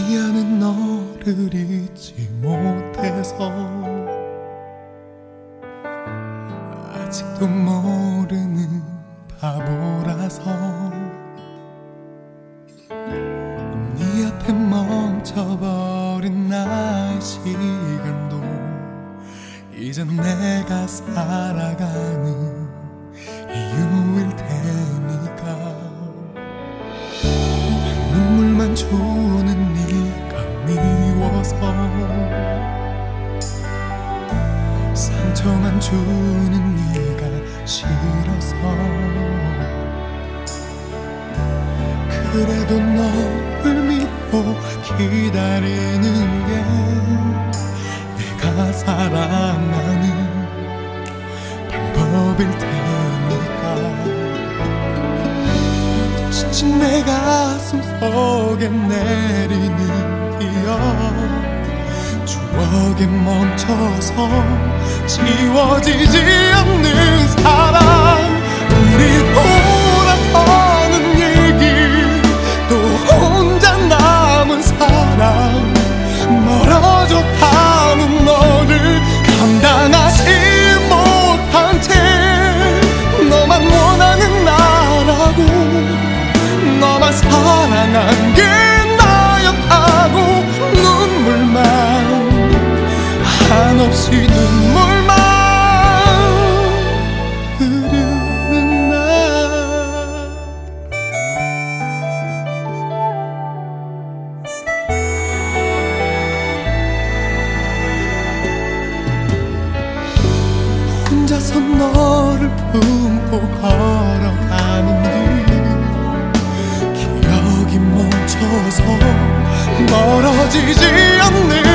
미안한 너를 잊지 못해서 아직도 모르는 바보라서 네 앞에 멈춰버린 나의 시간도 이젠 내가 살아가는 이유일 테니까 눈물만 주는 네가 미워서 상처만 주는 네가 싫어서 그래도 너를 믿고 기다리는 게 내가 사랑하는 방법일 테니까 지친 내 가슴 속에 내리는 기억 추억에 멈춰서 지워지지 않는 사랑 우리 돌아서는 얘기 또 혼자 남은 사랑 멀어져 가는 너를 감당하지 못한 채 너만 원하는 나라고 너만 사랑한 게 나였다고 눈물만 한없이 눈물만 흐르는 날 혼자서 너를 품고 걸어가는 길 기억이 멈춰서 멀어지지 않는